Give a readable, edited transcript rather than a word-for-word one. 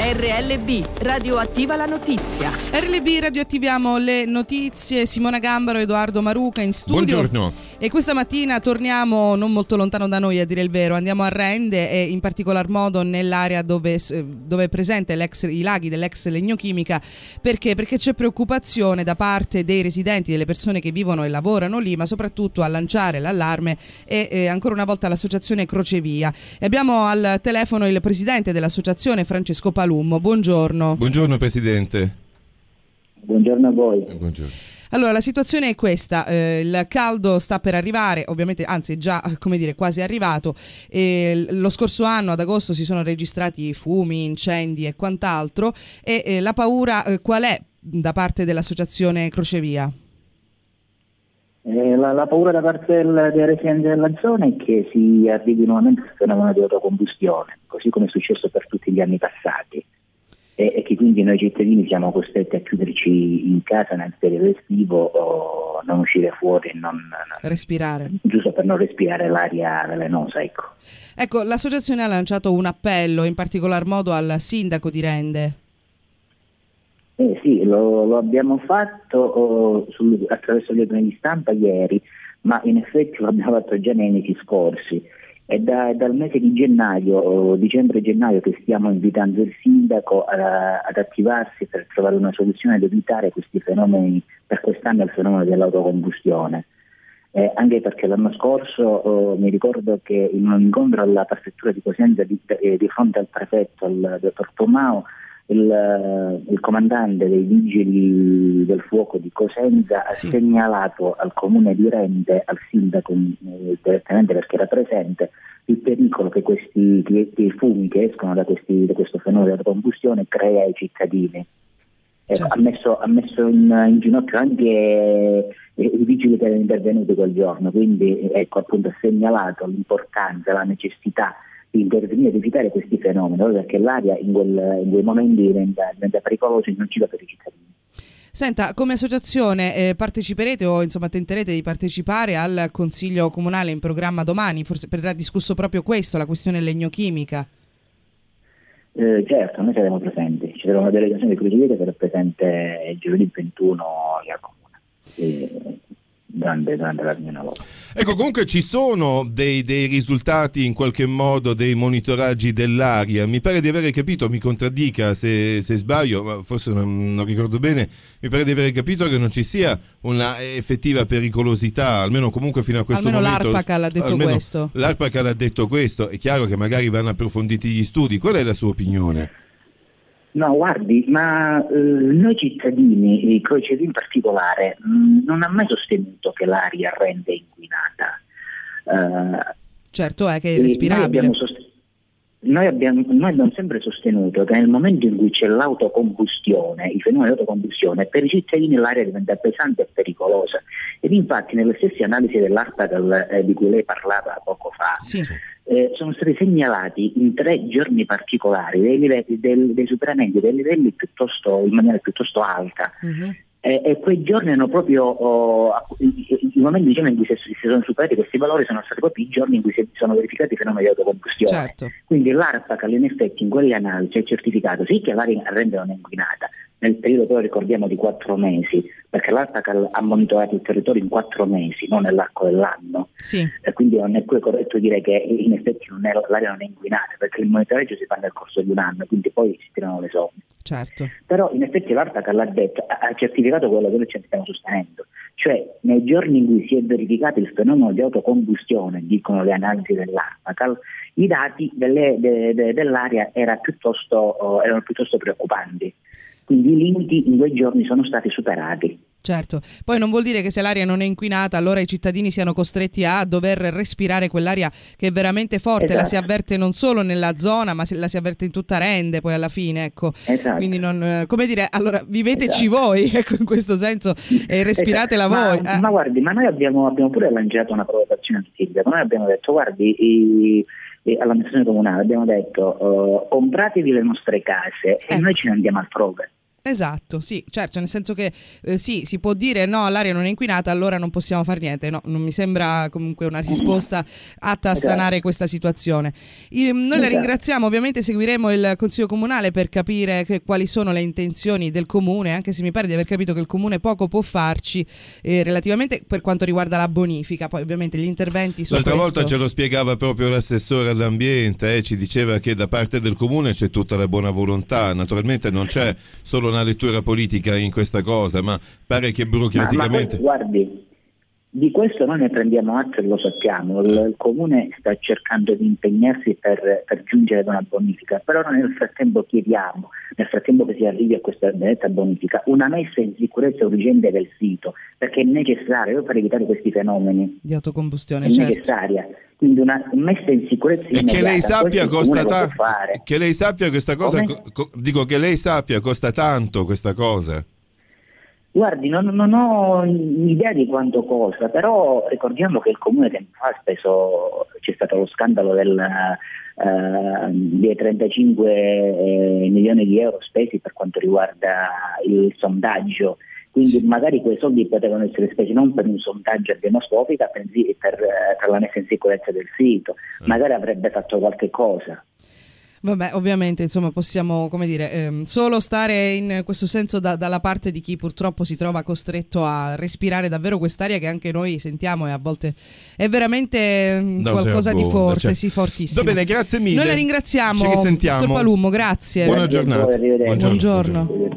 RLB, radioattiva la notizia. RLB, radioattiviamo le notizie. Simona Gambaro, Edoardo Maruca in studio. Buongiorno. E questa mattina torniamo non molto lontano da noi, a dire il vero. Andiamo a Rende e in particolar modo nell'area dove è presente i laghi dell'ex Legnochimica. Perché? Perché c'è preoccupazione da parte dei residenti, delle persone che vivono e lavorano lì, ma soprattutto a lanciare l'allarme e ancora una volta l'associazione Crocevia. E abbiamo al telefono il presidente dell'associazione, Francesco Palummo. Buongiorno. Buongiorno Presidente. Buongiorno a voi. Buongiorno. Allora, la situazione è questa, il caldo sta per arrivare, ovviamente, anzi è già, quasi arrivato. Lo scorso anno, ad agosto, si sono registrati fumi, incendi e quant'altro, e la paura qual è da parte dell'associazione Crocevia? La paura da parte dei residenti della zona è che si arrivi nuovamente al fenomeno di autocombustione, così come è successo per tutti gli anni passati. E che quindi noi cittadini siamo costretti a chiuderci in casa nel periodo estivo o non uscire fuori e non respirare, giusto per non respirare l'aria velenosa. Ecco, l'associazione ha lanciato un appello in particolar modo al sindaco di Rende. Sì, lo abbiamo fatto attraverso le riunioni di stampa ieri, ma in effetti lo abbiamo fatto già nei mesi scorsi. È dal mese di dicembre-gennaio che stiamo invitando il sindaco ad attivarsi per trovare una soluzione ed evitare questi fenomeni, per quest'anno il fenomeno dell'autocombustione. Anche perché l'anno scorso mi ricordo che in un incontro alla prefettura di Cosenza di fronte al prefetto, al dottor Tomao, il comandante dei vigili del fuoco di Cosenza ha segnalato al comune di Rende, al sindaco direttamente perché era presente, il pericolo che i fumi che escono da questo fenomeno di combustione crea ai cittadini. Ha messo in ginocchio anche i vigili che erano intervenuti quel giorno, quindi appunto ha segnalato l'importanza, la necessità di intervenire ed evitare questi fenomeni, perché l'aria in quei momenti diventa pericolosa e nociva per i cittadini. Senta, come associazione parteciperete o insomma tenterete di partecipare al Consiglio Comunale in programma domani? Forse verrà discusso proprio questo, la questione legnochimica. Certo, noi saremo presenti, ci sarà una delegazione di Crocevia che sarà presente giovedì 21 al Comune. Durante la riunione. Ecco, comunque ci sono dei risultati in qualche modo, dei monitoraggi dell'aria. Mi pare di avere capito, mi contraddica se sbaglio, ma forse non ricordo bene, mi pare di avere capito che non ci sia una effettiva pericolosità, almeno comunque fino a questo momento. Almeno l'ARPACAL ha detto questo. L'ARPACAL ha detto questo, è chiaro che magari vanno approfonditi gli studi. Qual è la sua opinione? No, guardi, ma noi cittadini, Crocevia in particolare, non ha mai sostenuto che l'aria rende inquinata. Certo, è che è irrespirabile. Noi abbiamo sempre sostenuto che nel momento in cui c'è l'autocombustione, i fenomeni di autocombustione, per i cittadini l'aria diventa pesante e pericolosa. Ed infatti nelle stesse analisi dell'ARPACAL di cui lei parlava poco fa, sono stati segnalati in 3 giorni particolari dei superamenti dei livelli in maniera piuttosto alta. E quei giorni hanno proprio i momenti in cui si sono superati questi valori sono stati proprio i giorni in cui si sono verificati i fenomeni di autocombustione. Certo. Quindi l'ARPACAL in effetti in quelle analisi ha certificato sì che l'aria a Rende non è inquinata, nel periodo però ricordiamo di 4 mesi, perché l'ARPACAL ha monitorato il territorio in 4 mesi, non nell'arco dell'anno. E quindi non è poi corretto dire che in effetti l'aria non è inquinata, perché il monitoraggio si fa nel corso di un anno, quindi poi si tirano le somme. Certo. Però in effetti l'ARPACAL ha certificato quello che noi ci stiamo sostenendo, cioè nei giorni in cui si è verificato il fenomeno di autocombustione, dicono le analisi dell'ARPACAL, i dati dell'aria erano piuttosto preoccupanti, quindi i limiti in quei giorni sono stati superati. Certo, poi non vuol dire che se l'aria non è inquinata allora i cittadini siano costretti a dover respirare quell'aria che è veramente forte. Esatto. La si avverte non solo nella zona ma la si avverte in tutta Rende poi alla fine, ecco. Esatto. Quindi allora viveteci voi, ecco, in questo senso, e respiratela voi. Ma guardi, ma noi abbiamo pure lanciato una provocazione al sindaco. Noi abbiamo detto, guardi, all'amministrazione comunale abbiamo detto compratevi le nostre case e noi ce ne andiamo altrove. Esatto, sì, certo, nel senso che sì, si può dire no, l'aria non è inquinata, allora non possiamo fare niente. No, non mi sembra comunque una risposta atta a sanare questa situazione. Noi la ringraziamo, ovviamente seguiremo il Consiglio Comunale per capire quali sono le intenzioni del Comune, anche se mi pare di aver capito che il Comune poco può farci relativamente per quanto riguarda la bonifica. Poi ovviamente gli interventi su l'altra questo... volta ce lo spiegava proprio l'assessore all'ambiente, ci diceva che da parte del Comune c'è tutta la buona volontà, naturalmente non c'è solo una lettura politica in questa cosa, ma pare che burocraticamente... Ma guardi, di questo noi ne prendiamo atto e lo sappiamo, il Comune sta cercando di impegnarsi per giungere ad una bonifica, però noi nel frattempo chiediamo, nel frattempo che si arrivi a questa benedetta bonifica, una messa in sicurezza urgente del sito, perché è necessario per evitare questi fenomeni di autocombustione, è necessaria. Quindi una messa in sicurezza immediata. E che lei sappia costa tanto. Che lei sappia questa cosa, dico che lei sappia costa tanto questa cosa. Guardi, non ho idea di quanto costa, però ricordiamo che il Comune tempo fa ha speso, c'è stato lo scandalo dei 35 milioni di euro spesi per quanto riguarda il sondaggio. Quindi magari quei soldi potevano essere spesi non per un sondaggio a demoscopica, bensì per la messa in sicurezza del sito. Magari avrebbe fatto qualche cosa. Vabbè, ovviamente, insomma, possiamo, come dire, solo stare in questo senso dalla parte di chi purtroppo si trova costretto a respirare davvero quest'aria che anche noi sentiamo e a volte è veramente qualcosa di forte, certo. sì, fortissimo. Va bene, grazie mille. Noi la ringraziamo, ci risentiamo. Dottor Palummo, grazie. Buona giornata. Buongiorno.